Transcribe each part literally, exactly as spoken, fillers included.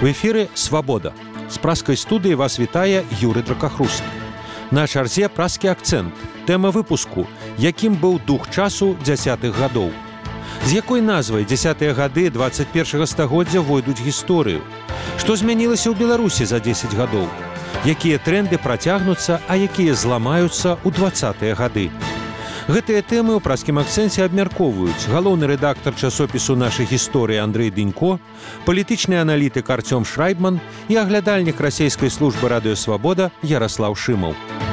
У эфіры «Свабода». З праскай студыі вас вітае Юрый Дракахруст. На чарзе праскі акцэнт. Тэма выпуску «Якім быў дух часу дзясятых гадоў». З якой назвай дзясятыя гады дваццаць першага стагоддзя войдуць гісторыю? Што змянілася ў Беларусі за дзесяць гадоў? Якія тренды працягнуцца, а якія зламаюцца ў дваццатыя гады? Гэтыя тэмы ў праскім акцэнце абмяркоўваюць галоўны рэдактар часопісу «Наша гісторыя» Андрэй Дынько, палітычны аналітык Арцём Шрайбман і аглядальнік расейскай службы радыё «Свабода» Яраслаў Шымаў.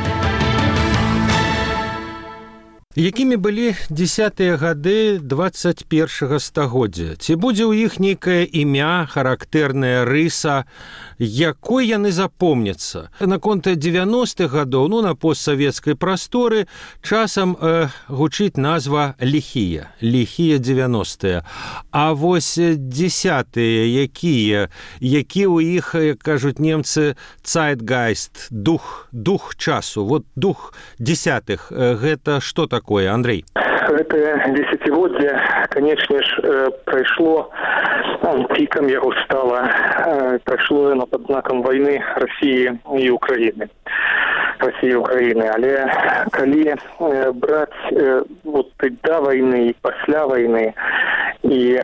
Якімі былі дзесятыя гады дваццаць першага стагоддзя? Ці будзе ў іх нейкае імя, характэрная рыса, якой яны запомняцца? Наконт дзевяностых гадоў, ну, на постсавецкай прасторы, часам э, гучыць назва ліхія, ліхія дзевяностыя. А вось дзесятыя якія, які ў іх, як кажуць немцы, Zeitgeist, дух, дух часу, вот дух дзесятых, гэта што такое? Такое, Андрей? Это десятигодие, конечно же, прошло, пиком его стало, прошло оно под знаком войны России и Украины. России и Украины. Але коли брать вот и до войны, и после войны, и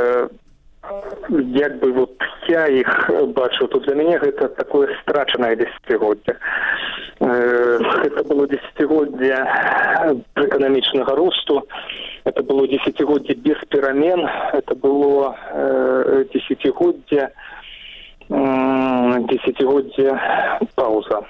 як бы вот я их бачу, то для меня это такое страченное десятигодие. Это было десятигодие экономичного росту, это было десятигодие без перемен, это было э, десятигодие, э, десятигодие пауза.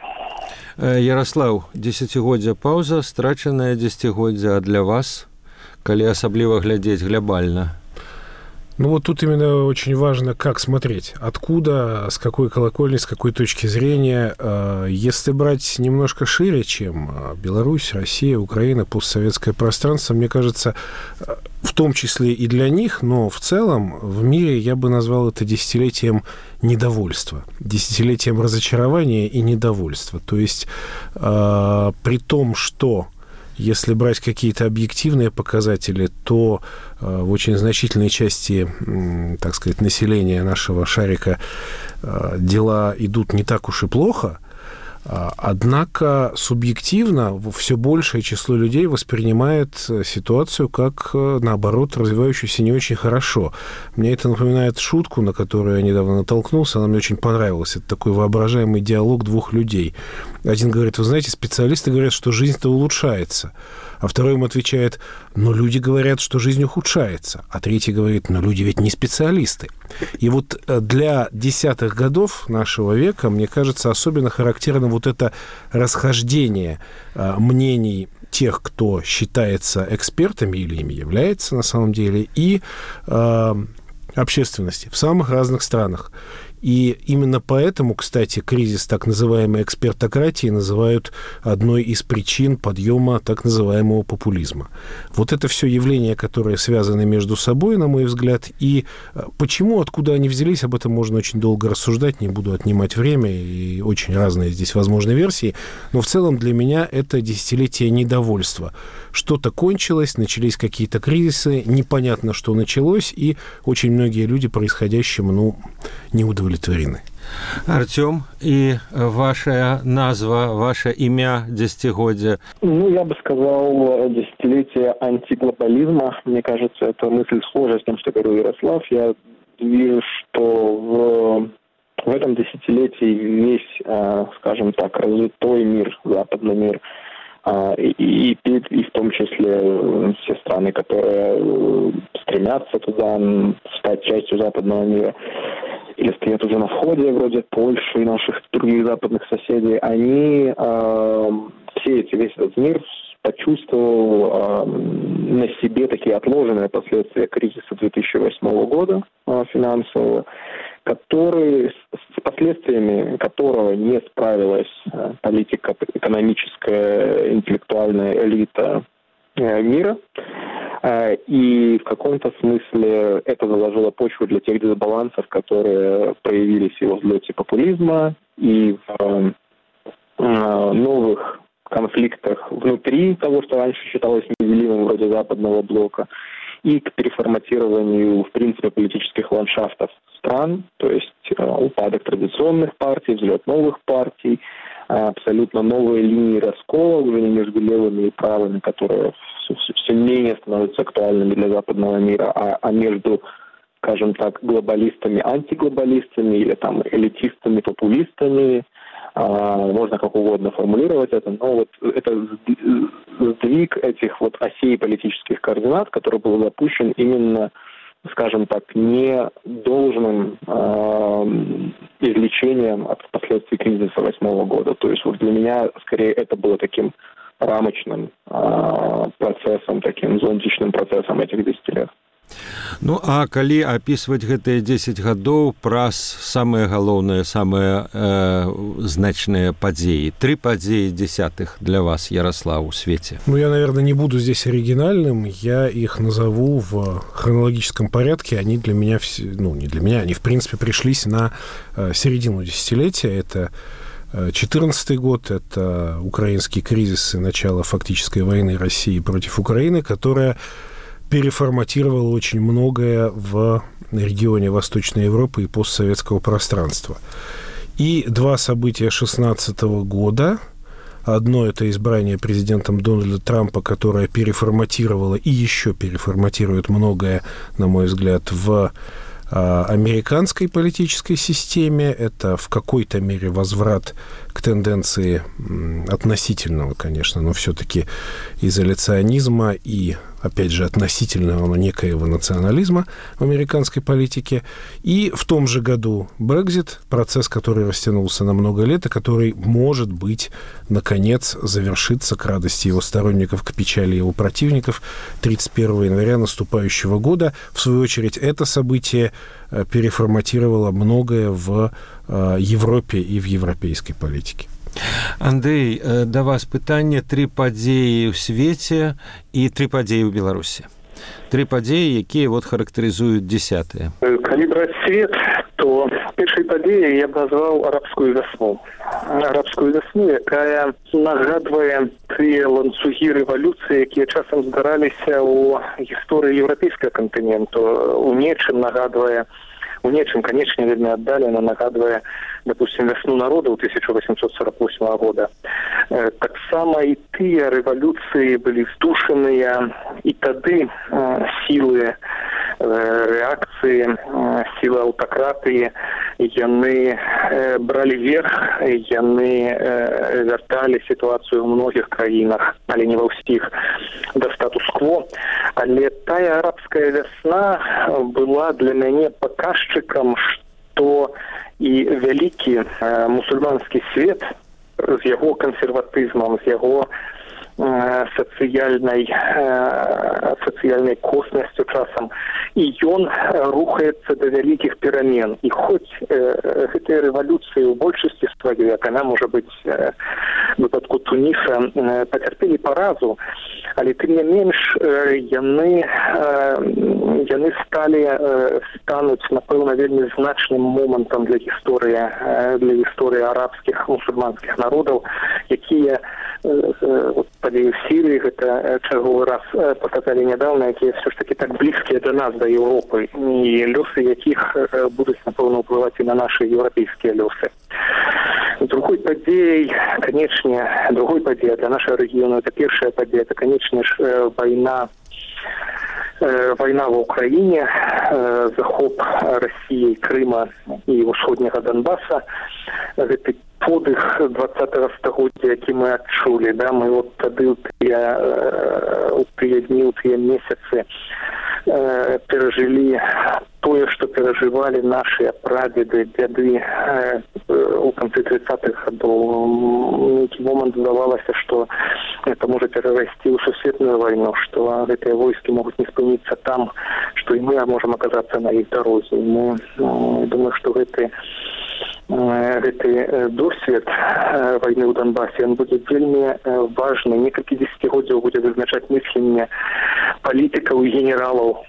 Ярослав, десятигодие пауза, страченное десятигодие, а для вас, коли особливо глядеть глобально? Ну вот тут именно очень важно, как смотреть, откуда, с какой колокольни, с какой точки зрения. Если брать немножко шире, чем Беларусь, Россия, Украина, постсоветское пространство, мне кажется, в том числе и для них, но в целом в мире я бы назвал это десятилетием недовольства, десятилетием разочарования и недовольства. То есть при том, что если брать какие-то объективные показатели, то э, в очень значительной части, э, так сказать, населения нашего шарика э, дела идут не так уж и плохо, э, однако субъективно все большее число людей воспринимает ситуацию как, э, наоборот, развивающуюся не очень хорошо. Мне это напоминает шутку, на которую я недавно натолкнулся, она мне очень понравилась. Это такой воображаемый диалог двух людей. Один говорит: вы знаете, специалисты говорят, что жизнь-то улучшается. А второй ему отвечает: но люди говорят, что жизнь ухудшается. А третий говорит: но люди ведь не специалисты. И вот для десятых годов нашего века, мне кажется, особенно характерно вот это расхождение мнений тех, кто считается экспертами или ими является на самом деле, и э, общественности в самых разных странах. И именно поэтому, кстати, кризис так называемой экспертократии называют одной из причин подъема так называемого популизма. Вот это все явления, которые связаны между собой, на мой взгляд, и почему, откуда они взялись, об этом можно очень долго рассуждать, не буду отнимать время, и очень разные здесь возможны версии, но в целом для меня это десятилетие недовольства. Что-то кончилось, начались какие-то кризисы, непонятно, что началось, и очень многие люди происходящим, ну, не удовлетворены. Артём, и ваша назва, ваше имя десятигодия? Ну, я бы сказал, десятилетие антиглобализма. Мне кажется, это мысль схожая с тем, что говорил Ярослав. Я вижу, что в, в этом десятилетии весь, скажем так, развитой мир, западный мир, И, и, и в том числе все страны, которые стремятся туда, стать частью западного мира, или стоят уже на входе, вроде Польши и наших других западных соседей, они, э, все эти, весь этот мир почувствовал э, на себе такие отложенные последствия кризиса две тысячи восьмого года э, финансового, который, с последствиями которого не справилась э, политика, экономическая, интеллектуальная элита э, мира. Э, и в каком-то смысле это заложило почву для тех дисбалансов, которые проявились и во взлете популизма, и в э, новых конфликтах внутри того, что раньше считалось неделимым, вроде западного блока, и к переформатированию, в принципе, политических ландшафтов стран, то есть упадок традиционных партий, взлет новых партий, абсолютно новые линии раскола уже не между левыми и правыми, которые все менее становятся актуальными для западного мира, а, а между, скажем так, глобалистами, антиглобалистами или там элитистами, популистами. А, можно как угодно формулировать это, но вот это сдвиг этих вот осей политических координат, который был запущен именно, скажем так, не должным э, излечением от последствий кризиса восьмого года. То есть вот для меня, скорее, это было таким рамочным э, процессом, таким зонтичным процессом этих десяти лет. Ну, а калі апісваць гэтыя дзесяць гадоў праз самыя галоўныя, самыя э, значныя падзеі, тры падзеі дзесятых для вас, Ярослав, у свете? Ну, я, наверное, не буду здесь оригинальным, я их назову в хронологическом порядке, они для меня, ну, не для меня, они, в принципе, пришлись на середину десятилетия, это четырнадцатый год, это украинский кризис и начало фактической войны России против Украины, которая переформатировала очень многое в регионе Восточной Европы и постсоветского пространства. И два события шестнадцатого года. Одно – это избрание президентом Дональда Трампа, которое переформатировало и еще переформатирует многое, на мой взгляд, в американской политической системе. Это в какой-то мере возврат к тенденции относительного, конечно, но все-таки изоляционизма и, опять же, относительного, но некоего национализма в американской политике. И в том же году Брексит, процесс, который растянулся на много лет, и который, может быть, наконец завершится к радости его сторонников, к печали его противников тридцать первого января наступающего года. В свою очередь, это событие переформатировало многое в Европе и в европейской политике. Андрей, да вас пытанне тры падзеі ў свеце і тры падзеі ў Беларусі. Тры падзеі, якія вот характарызуюць дзесятыя. Калі браць свет, то першай падзеяй я б назваў арабскую вясну. Арабскую вясну, якая нагадвае тыя ланцугі рэвалюцыі, якія часам здараліся ў гісторыі еўрапейскага кантыненту. У нечым нагадвае У нечым, конечно, вельмі аддалена нагадвае, допустим, вясну народа ў тысяча восемьсот сорок восьмого года. Таксама і тыя рэвалюцыі былі здушаныя, і тады сілы рэакцыі, сілы аўтакратыі, яны бралі верх, яны вярталі сітуацыю ў многіх краінах, але не ва ўсіх, да статус-кво. Але тая арабская вясна была для мяне паказчыкам, што і вялікі мусульманскі свет з яго кансерватызмам, з яго сацыяльнай сацыяльнай коснасцю часам, і ён рухаецца да вялікіх перамен. І хоць гэтыя рэвалюцыі ў большасці сваёй, як яна можа быць в выпадку Туніса, пацярпелі паразу, але тым не менш яны яны сталі стануць, напэўна, вельмі значным момантам для гісторыі для гісторыі арабскіх мусульманскіх народаў, якія падзеі ў Сірыі, гэта чарговы раз паказалі нядаўна, якія все ж таки так блізкія да нас, да Еўропы, і лёсы якіх будуць, напэўна, ўплываць і на нашы еўрапейскія лёсы. Другой падзеяй, канечне, другой падзея для нашего региона, это первая падзея, это, конечно же, война, э, война в Украине, э, захоп России, Крыма и усходнего Донбасса. Это подых двадцатого стагоддзя, які мы адчулі, да, мы вот тады ў тыя, ў тыя дні, ў тыя месяцы э, перажылі тое, што перажывалі нашыя прадзеды, дзяды э, у канцы тридцатых гадоў. Нейкі момант здавалася, што это можа перарасці ў сусветную вайну, што гэтыя войскі могуць не спыніцца там, што і мы можам аказацца на іх дарозе. Мы э, думаю, што гэты гэты досвед войны ў Донбасе, он будзе вельмі важны. Некалькі дзесяцігоддзяў будзе вызначаць мысленне палітыкаў і генералаў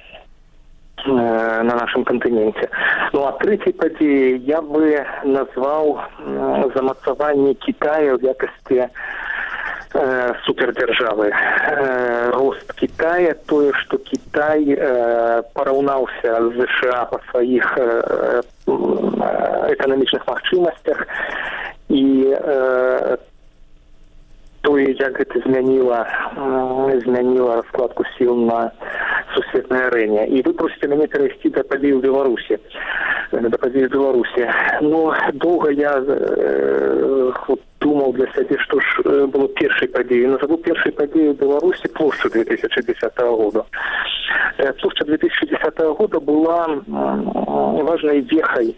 на нашем континенте. Ну а третьей падзеяй я бы назваў замацаванне Китая в якасці э, супердержавы. Э, рост Китая, то, что Китай э, пораўнаўся з США по своих э, экономичных магчымасцях и э, тое, як гэта змяніла, змяніла раскладку сіл на сусветнай арэне. І вы просіце мяне перайсці да падзей у Беларусі. Да падзей у Беларусі. Но доўга я э, думаў для сябе, што ж было першай падзеяй. Назову першай падзеяй у Беларусі плошчу две тысячи десятого года. Плошча две тысячи десятого года была э, важной вехой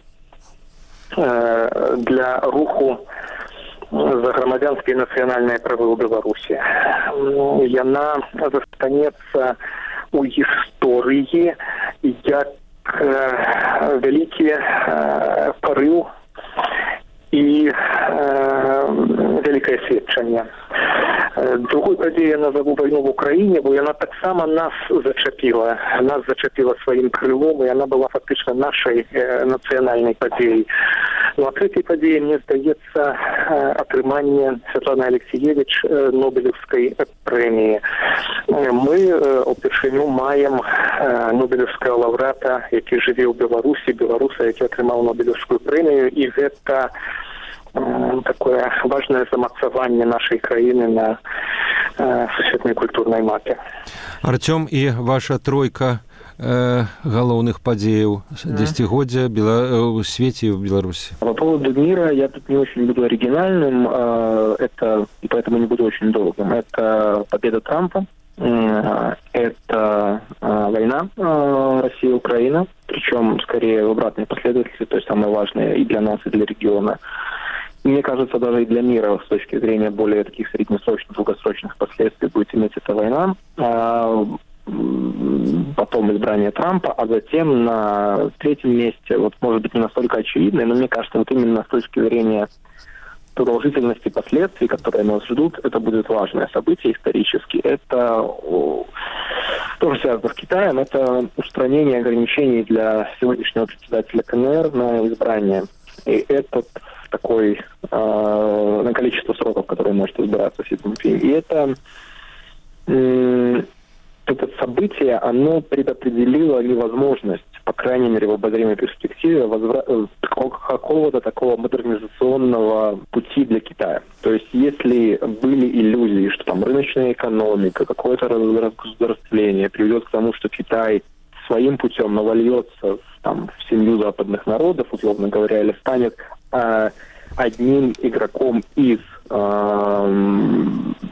э, для руху за грамадзянскія нацыянальныя правы ў Беларусі. Яна застанецца у гісторыі як э, вялікі э, парыў і э, вялікае сведчанне. Другой падзеяй я назову вайну в Украіне, бо яна таксама нас зачапіла. Нас зачапіла сваім крылом, і яна была фактычна нашай э, нацыянальнай падзеяй. Ну, а третьей подеей, мне здаецца, атрыманне Святланы Алексеевич Нобелевской премии. Мы упершыню маем Нобелевского лаўрэата, які жыве ў Беларусі, беларуса, які атрымаў Нобелевскую премию, и это такое важное замацаванне нашей краіны на сусветнай культурнай мапе. Артём, и ваша тройка э, галоўных падзеяў дзесяцігоддзя в свете в Беларуси. По поводу мира я тут не очень буду оригинальным, э, это, и поэтому не буду очень долгим. Это победа Трампа, э, это э, война э, Россия-Украина, причем скорее в обратной последовательности, то есть самое важное и для нас, и для региона. Мне кажется, даже и для мира с точки зрения более таких среднесрочных, долгосрочных последствий будет иметь эта война. Потом избрание Трампа, а затем на третьем месте, вот может быть не настолько очевидно, но мне кажется, вот именно с точки зрения продолжительности последствий, которые нас ждут, это будет важное событие исторически. Это тоже связано с Китаем, это устранение ограничений для сегодняшнего председателя КНР на избрание. И этот такой э, на количество сроков, которые может избираться Си Цзиньпин. И это э, это событие, оно предопределило невозможность, по крайней мере, в обозримой перспективе, возвра... какого-то такого модернизационного пути для Китая. То есть, если были иллюзии, что там рыночная экономика, какое-то разгосударствление приведет к тому, что Китай своим путем навальется там, в семью западных народов, условно говоря, или станет э, одним игроком из э,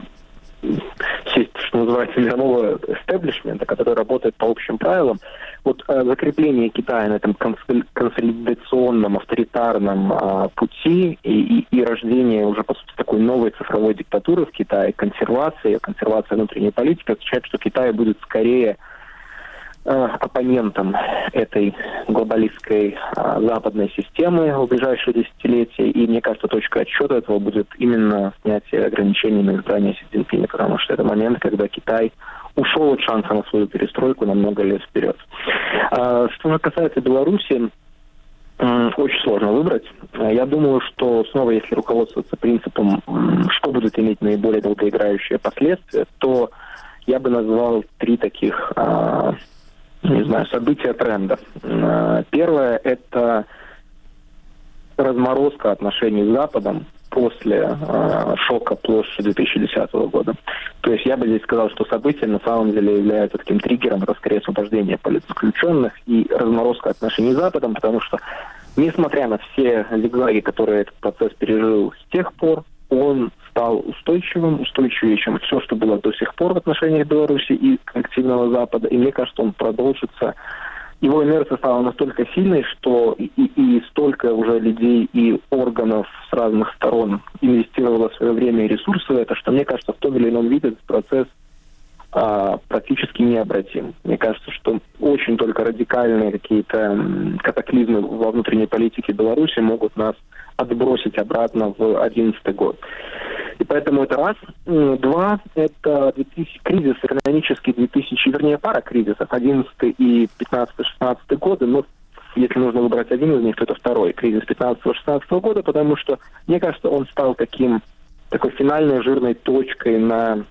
что называется мирового эстеблишмента, который работает по общим правилам. Вот э, закрепление Китая на этом консолидационном, авторитарном э, пути и, и, и рождение уже, по сути, такой новой цифровой диктатуры в Китае, консервация, консервация внутренней политики, означает, что Китай будет скорее оппонентом этой глобалистской а, западной системы в ближайшие десятилетия. И мне кажется, точка отсчета этого будет именно снятие ограничений на избрание Си Цзиньпина, потому что это момент, когда Китай ушел от шанса на свою перестройку на много лет вперед. А, что же касается Беларуси, очень сложно выбрать. Я думаю, что снова, если руководствоваться принципом, что будет иметь наиболее долгоиграющие последствия, то я бы назвал три таких а, не знаю, события тренда. Первое – это разморозка отношений с Западом после э, шока площади две тысячи десятого года. То есть я бы здесь сказал, что событие на самом деле является таким триггером, это скорее освобождение политзаключенных и разморозка отношений с Западом, потому что, несмотря на все зигзаги, которые этот процесс пережил с тех пор, он стал устойчивым, устойчивее, чем все, что было до сих пор в отношениях Беларуси и коллективного Запада. И мне кажется, он продолжится. Его инерция стала настолько сильной, что и, и, и столько уже людей и органов с разных сторон инвестировало свое время и ресурсы в это, что, мне кажется, в том или ином виде этот процесс а, практически необратим. Мне кажется, что очень только радикальные какие-то катаклизмы во внутренней политике Беларуси могут нас отбросить обратно в две тысячи одиннадцатый год. И поэтому это раз. Два, это кризис экономический две тысячи, вернее, пара кризисов, одиннадцатый и пятнадцатый-шестнадцатый годы, но если нужно выбрать один из них, то это второй кризис пятнадцатого-шестнадцатого года, потому что, мне кажется, он стал таким такой финальной жирной точкой на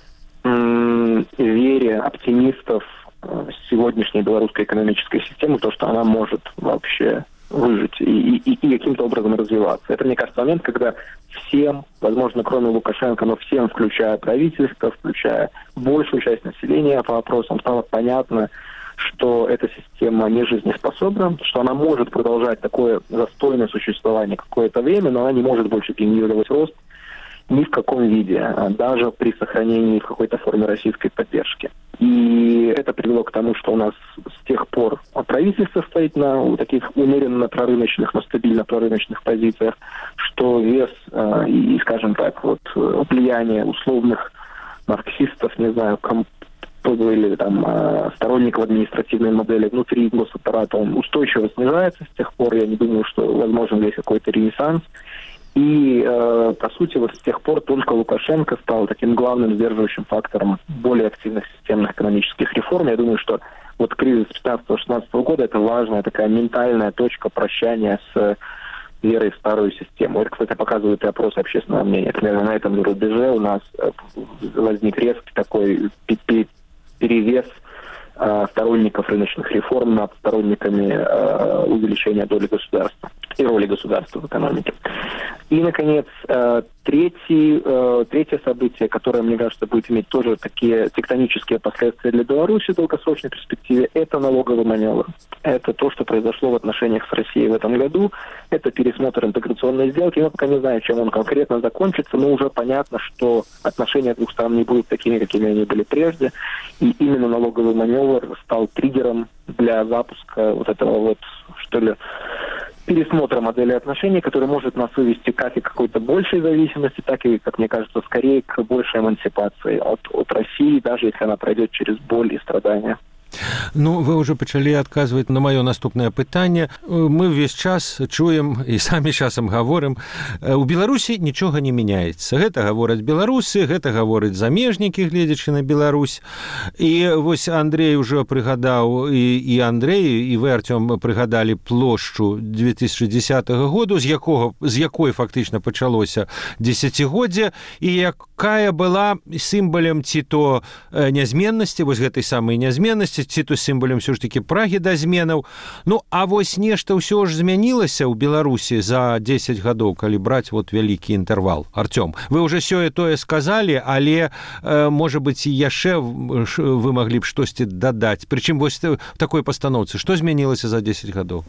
м- вере оптимистов в сегодняшней белорусской экономической системы, то, что она может вообще выжить и, и, и каким-то образом развиваться. Это, мне кажется, момент, когда всем, возможно, кроме Лукашенко, но всем, включая правительство, включая большую часть населения по вопросам, стало понятно, что эта система не жизнеспособна, что она может продолжать такое застойное существование какое-то время, но она не может больше генерировать рост ни в каком виде, даже при сохранении в какой-то форме российской поддержки. И это привело к тому, что у нас с тех пор правительство стоит на таких умеренно прорыночных, но стабильно прорыночных позициях, что вес и, скажем так, вот влияние условных марксистов, не знаю, комп или там сторонников административной модели внутри госаппарата, он устойчиво снижается с тех пор. Я не думаю, что возможен здесь какой-то ренессанс. И, э, по сути, вот с тех пор только Лукашенко стал таким главным сдерживающим фактором более активных системных экономических реформ. Я думаю, что вот кризис пятнадцатого-шестнадцатого года – это важная такая ментальная точка прощания с верой в старую систему. Это, кстати, показывает и опросы общественного мнения. Примерно на этом рубеже у нас возник резкий такой перевес э, сторонников рыночных реформ над сторонниками э, увеличения доли государства и роли государства в экономике. И, наконец, э, третий, э, третье событие, которое, мне кажется, будет иметь тоже такие тектонические последствия для Беларуси в долгосрочной перспективе, это налоговый маневр. Это то, что произошло в отношениях с Россией в этом году. Это пересмотр интеграционной сделки. Мы пока не знаем, чем он конкретно закончится, но уже понятно, что отношения двух стран не будут такими, какими они были прежде. И именно налоговый маневр стал триггером для запуска вот этого вот, что ли, пересмотра модели отношений, который может нас вывести как и к какой-то большей зависимости, так и, как мне кажется, скорее к большей эмансипации от, от России, даже если она пройдет через боль и страдания. Ну, вы уже пачалі адказваць на маё наступнае пытанне. Мы ўвесь час чуем і самі часам гаворым, у Беларусі нічога не мяняецца. Гэта гавораць беларусы, гэта гавораць замежнікі, гледзячы на Беларусь. І вось Андрей уже прыгадаў, і, і Андрей, і вы, Артём, прыгадалі плошчу две тысячи десятого году, з якога, з якой фактычна пачалося дзесяцігоддзе, і якая была сімбалем ці то нязменнасці, вось гэтай самай нязменнасці, ці то сімбалем все ж таки прагі да зменаў. Ну, а вось нешта ўсё ж змянілася ў Беларусі за дзесяць гадоў, калі браць вот вялікі інтэрвал. Артём, вы уже сёе-тое сказалі, але, э, можа быць, і яшчэ вы маглі б штосьці дадаць. Прычым вось в такой пастаноўцы, што змянілася за дзесяць гадоў?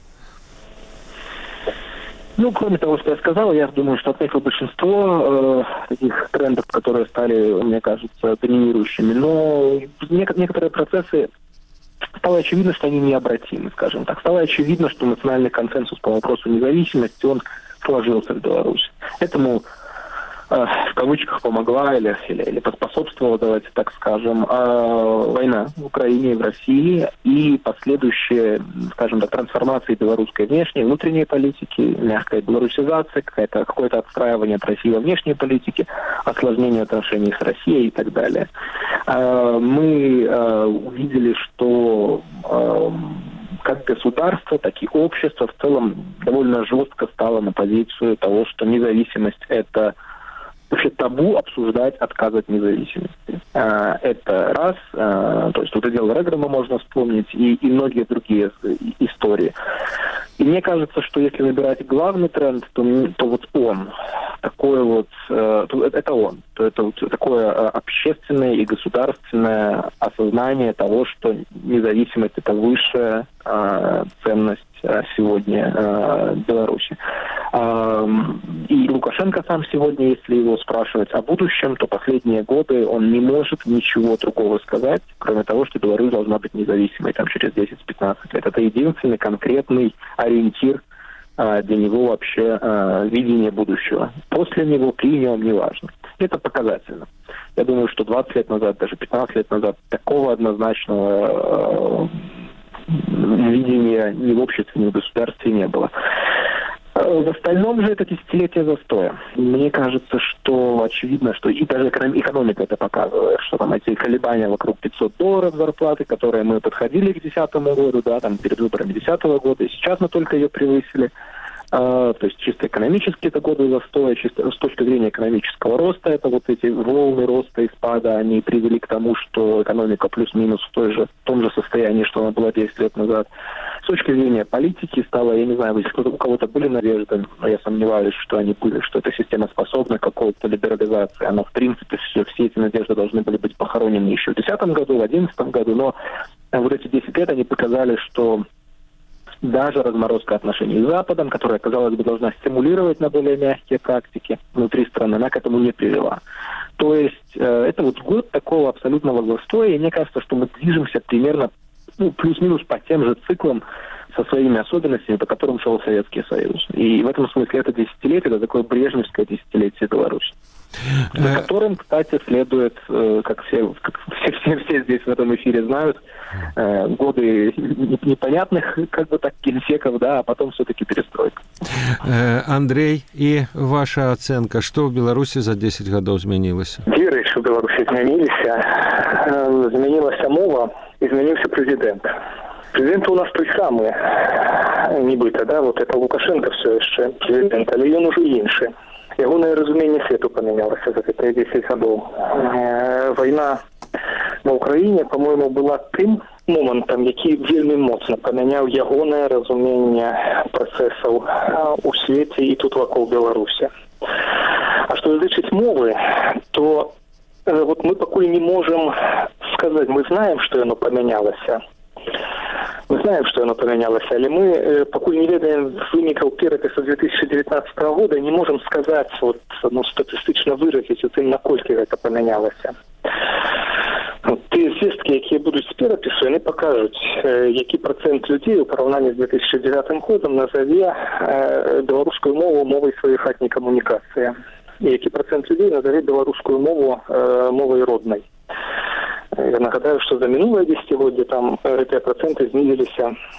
Ну, кроме того, что я сказал, я думаю, что отметил большинство э, таких трендов, которые стали, мне кажется, доминирующими. Но нек- некоторые процессы стало очевидно, что они необратимы, скажем так. Стало очевидно, что национальный консенсус по вопросу независимости, он сложился в Беларуси. Этому э, в кавычках помогла или, или, или поспособствовала, давайте так скажем, э, война в Украине и в России и последующие, скажем так, трансформации белорусской внешней и внутренней политики, мягкая белорусизация, какая-то, какое-то отстраивание от России во внешней политике, осложнение отношений с Россией и так далее. Э, мы э, увидели, что э, как государство, так и общество в целом довольно жестко стало на позицию того, что независимость – это вообще табу обсуждать отказ от независимости. Это раз, то есть вот это дело Реграма можно вспомнить, и, и многие другие истории. И мне кажется, что если выбирать главный тренд, то, то вот он, такое вот, это он, то это вот такое общественное и государственное осознание того, что независимость – это высшая ценность сегодня э, Беларуси. Э, и Лукашенко сам сегодня, если его спрашивать о будущем, то последние годы он не может ничего другого сказать, кроме того, что Беларусь должна быть независимой там, через десять-пятнадцать лет. Это единственный конкретный ориентир э, для него вообще э, видение будущего. После него, при нем, неважно. Это показательно. Я думаю, что двадцать лет назад, даже пятнадцать лет назад такого однозначного э, видения ни в обществе, ни в государстве не было. В остальном же это десятилетие застоя. Мне кажется, что очевидно, что и даже экономика это показывает, что там эти колебания вокруг пятьсот долларов зарплаты, которые мы подходили к десятому году, да, там перед выборами десятого года, и сейчас мы только ее превысили. То есть чисто экономически это годы застоя, чисто с точки зрения экономического роста, это вот эти волны роста и спада, они привели к тому, что экономика плюс-минус в, той же, в том же состоянии, что она была десять лет назад. С точки зрения политики стало, я не знаю, если у кого-то были надежды, но я сомневаюсь, что они были, что эта система способна к какой-то либерализации. Она, в принципе, все, все эти надежды должны были быть похоронены еще в две тысячи десятом году, в две тысячи одиннадцатом году, но вот эти десять лет они показали, что даже разморозка отношений с Западом, которая, казалось бы, должна стимулировать на более мягкие практики внутри страны, она к этому не привела. То есть э, это вот год такого абсолютного застоя, и мне кажется, что мы движемся примерно ну, плюс-минус по тем же циклам со своими особенностями, по которым шел Советский Союз. И в этом смысле это десятилетие, это такое брежневское десятилетие Беларуси. За которым, кстати, следует, как все, как все, все, все здесь в этом эфире знают, годы непонятных, как бы так, генсеков, да, а потом все-таки перестройка. Андрей, и ваша оценка, что в Беларуси за десять годов изменилось? Две речи в Беларуси изменились. Изменилась мова, изменился президент. Президент у нас той самый, нібито, да, вот это Лукашенко все еще президент, але ён уже інший. Ягонае разуменне свету памянялася за гэтыя десять гадоў. Вайна на Украіне, па-мойму, была тым момантам, які вельмі моцна памяняў ягонае разуменне працэсаў у свеце і тут вакол Беларусі. А што датычыць мовы, то вот мы пакуль не можам сказаць, мы знаем, што яно памянялася. Мы знаем, что оно поменялось, але мы, э, покуль не ведаем вынікаў перапісу две тысячи девятнадцатого года, не можем сказать, вот, ну, статистично выразить, вот, наколькі это поменялось. Вот, те звестки, якія будуць з перапісу, яны покажуць, э, які процент людей у параўнанні з две тысячи девятым годом назове э, беларускую мову мовай сваёй хатняй камунікацыі. І які процент людей назове беларускую мову э, мовай роднай. Я нагадаю, что за минулое десятилетие там эти проценты снизились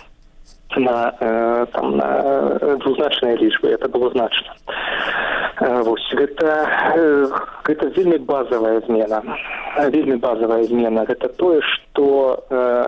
на, э, там, на двузначные лічбы. Это было значно. Э, вот. Это, э, это вельми базовая змена. Вельми базовая змена. Это то, что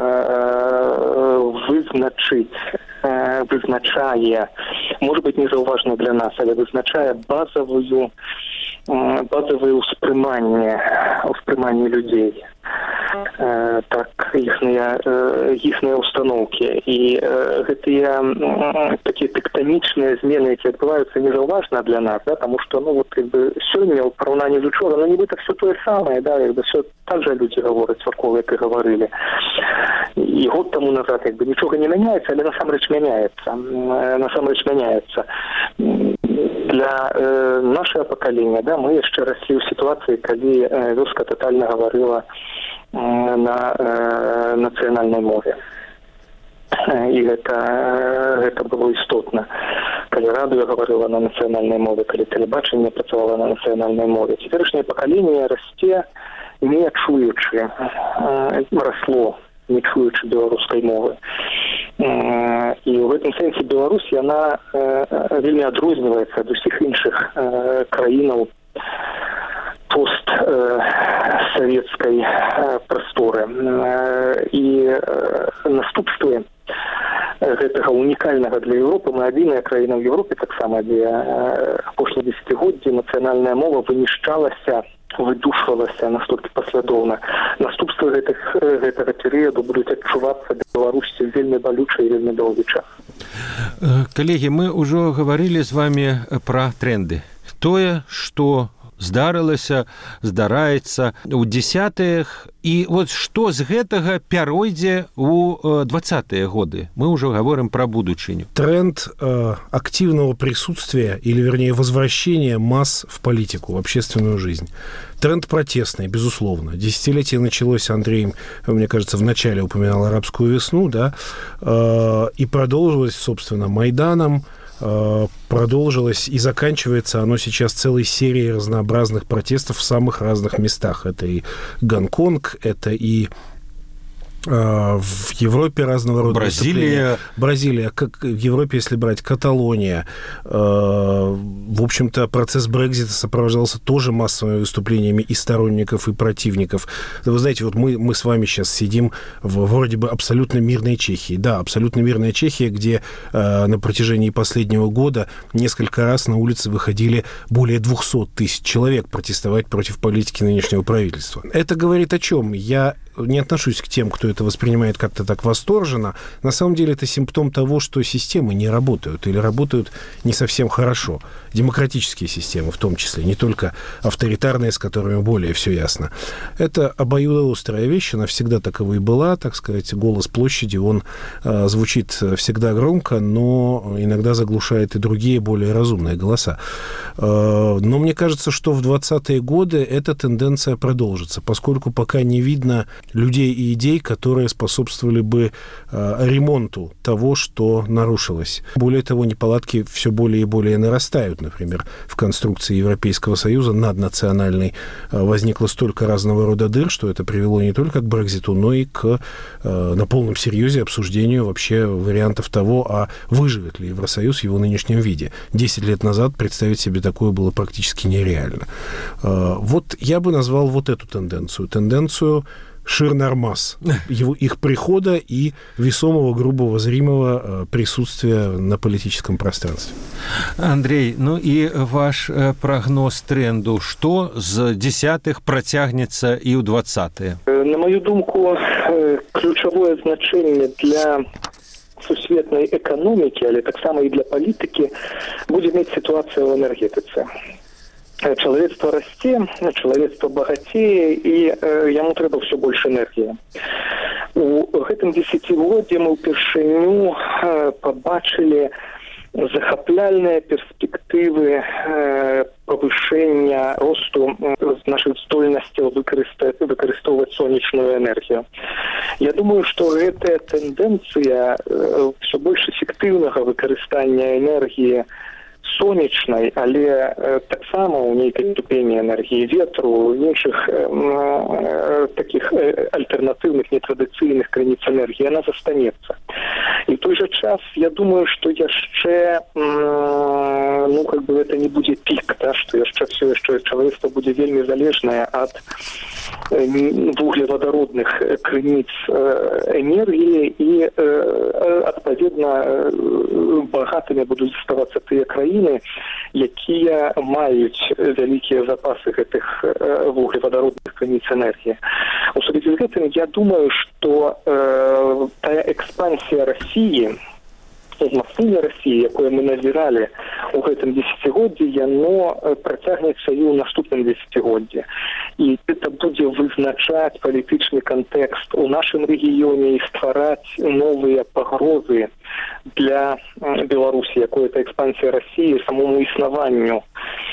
э, вызначить, э, вызначая, может быть, не заўважна для нас, але вызначая базовую базовые успрыманне успрыманне людей, э, так іхныя э, іхныя установки і э, гэтыя э, такие тектонічныя змены, які адбываюцца, не заўважна для нас, да, потому что ну вот как бы сёння ў параўнанні з учора, ну нібыта все тое самае, да, как бы все так же люди говорят вакол, як і говорили. І год тому назад как бы нічога не мяняецца, але насамрэч мяняецца. Насамрэч мяняецца. Для э, нашего поколения, да, мы еще росли в ситуации, когда э, вёска тотально говорила э, на э, национальной мове. И это, э, это было істотно. Когда радио говорила на национальной мове, когда телебачение працавало на национальной мове. Теперешнее поколение расте, не чуючи, э, росло, не чуючи белорусской мовы. І в этом сенсі Беларусь, яна э, вельмі адрозніваецца ад усіх іншых э, краінаў постсавецкай э, э, прасторы. Э, і э, наступствы гэтага унікальнага для Европы, мы адзіная краіна ў Европе, таксама, дзе э, апошнія дзесяцігоддзі нацыянальная мова вынішчалася, выдушвалася настолькі паслядоўна. Наступствы гэтых, гэтага перыяду будуць адчувацца Беларусі вельмі балюча і вельмі доўгі час. Калегі, мы ўжо гаварылі з вами пра тренды. Тое, што здарылася, здараецца ў дзесятых, і вот што з гэтага пяройдзе ў двадцатыя годы. Мы ўжо говорим про будучыню. Тренд э, активного присутствия, или, вернее, возвращения масс в политику, в общественную жизнь. Тренд протестный, безусловно. Десятилетие началось, Андрей, мне кажется, в начале упоминал арабскую весну, да, э, и продолжилось, собственно, Майданом, продолжилось и заканчивается оно сейчас целой серией разнообразных протестов в самых разных местах. Это и Гонконг, это и В Европе разного рода Бразилия. Бразилия, как в Европе, если брать Каталония, в общем-то, процесс Брексита сопровождался тоже массовыми выступлениями и сторонников, и противников. Вы знаете, вот мы, мы с вами сейчас сидим в вроде бы абсолютно мирной Чехии. Да, абсолютно мирная Чехия, где на протяжении последнего года несколько раз на улицы выходили более двухсот тысяч человек протестовать против политики нынешнего правительства. Это говорит о чем? Я не отношусь к тем, кто это воспринимает как-то так восторженно. На самом деле это симптом того, что системы не работают или работают не совсем хорошо. Демократические системы в том числе, не только авторитарные, с которыми более все ясно. Это обоюдоострая вещь, она всегда таковой была, так сказать, голос площади, он э, звучит всегда громко, но иногда заглушает и другие, более разумные голоса. Э, но мне кажется, что в двадцатые годы эта тенденция продолжится, поскольку пока не видно людей и идей, которые способствовали бы э, ремонту того, что нарушилось. Более того, неполадки все более и более нарастают. Например, в конструкции Европейского Союза наднациональной э, возникло столько разного рода дыр, что это привело не только к Брекситу, но и к э, на полном серьезе обсуждению вообще вариантов того, а выживет ли Евросоюз в его нынешнем виде. Десять лет назад представить себе такое было практически нереально. Э, вот я бы назвал вот эту тенденцию. Тенденцию шир-нормас, его, их прихода и весомого, грубого, зримого присутствия на политическом пространстве. Андрей, ну и ваш прогноз тренду, что з десятых протягнется и у двадцатые? На мою думку, ключевое значение для сусветной экономики, але таксама і для палітыкі, будзе мець сітуацыя ў энергетыцы. Человечество расте, человечество багацее, и э, яму трэба все больше энергии. У гэтым десятигоддзі мы ўпершыню э, побачили захапляльныя перспектывы э, повышения росту э, наших здольнасцяў выкарыстоўваць сонечную энергию. Я думаю, что эта тенденция э, все больше эффективного выкарыстання энергии сонечнай, але э, таксама у нейкай ступені энергії ветру, іншых э, э, таких э, альтернативных, нетрадыцыйных крыніц энергии, она застанецца. И в той же час, я думаю, что яшчэ, э, ну, как бы это не будет пик, да, что яшчэ все, яшчэ человечество будет вельмі залежнае от э, вуглеводородных крыніц э, энергии, и, э, отповедно, э, богатыми будут заставаться те краины, якія маюць вялікія запасы гэтых э, вуглеводородных крыніц энергии. У сувязі з гэтым я думаю, что э, тая экспансія России, узмацнение России, якое мы назирали у гэтым десятигоддзі, яно працягнецца і ў наступным десятигоддзі. И это будет вызначать политический контекст у нашем регионе и стварать новые погрозы для Беларуси, якое-то экспансия России самому існаванню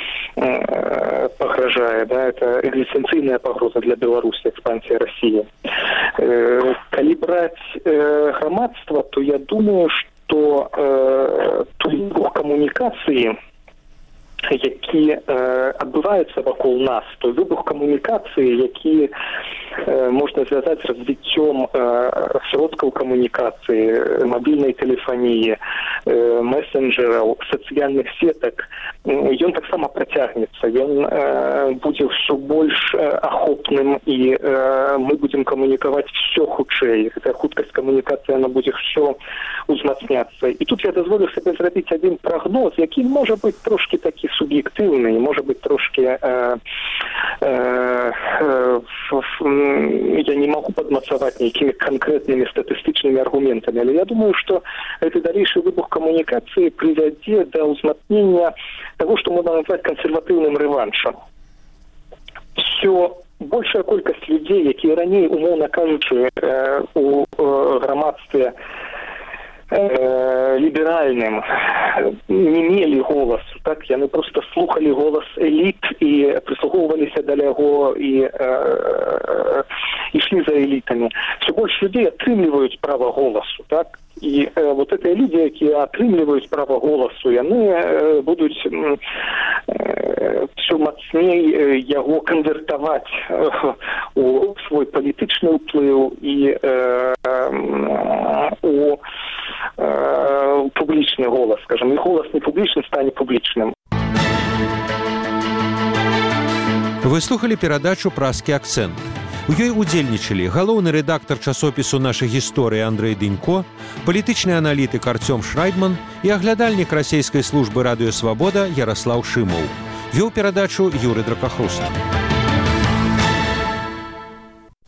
э, погрожает. Да? Это экзистенциальная погроза для Беларуси, экспансия России. Э, коли брать э, громадство, то я думаю, что э, тут коммуникации, які е, адбываюцца вакол нас, то выбух камунікацыі, які е, можна звязаць з развіццём е, сродкаў камунікацыі, мабільнай тэлефоніі, е, месенджераў, сацыяльных сетак, ён таксама працягнецца. Ён е, будзе ўсё больш ахопным, і е, мы будзем камунікаваць все хутчэй. Гэтая хуткасць камунікацыі, она будзе ўсё узмацняцца. І тут я дазволю сабе зрабіць адзін прагноз, які можа быць трошки такі субъективный, может быть, трошки э, э, э, я не могу подмацавать никакими конкретными статистичными аргументами, но я думаю, что этот дальнейший выбух коммуникации приведет до узмацнения того, что можно назвать консервативным реваншем. Все большая колькость людей, які раней, умовно кажучи, э, у э, громадстве ліберальним не мелі голос, так, яны просто слухали голос элит і прислуховувалися до яго і э, ішли за элитами. Все больше людей атрымліваюць право голосу, так, і э, вот это люди, які атрымліваюць право голосу, яны э, будуць э, все мацней яго канвертаваць у свой палітычны ўплыў і у публічны голас, скажем, і голас не публічны стане публічным. Вы слухали перадачу «Празкі акцэнт». У ёй удзельнічалі галоўны рэдактар часопісу «Наша гісторыя» Андрэй Дынько, палітычны аналітык Арцём Шрайдман і аглядальнік расейскай службы «Радыё Свабода» Яраслаў Шымоў. Вёў перадачу Юры Дракахруст.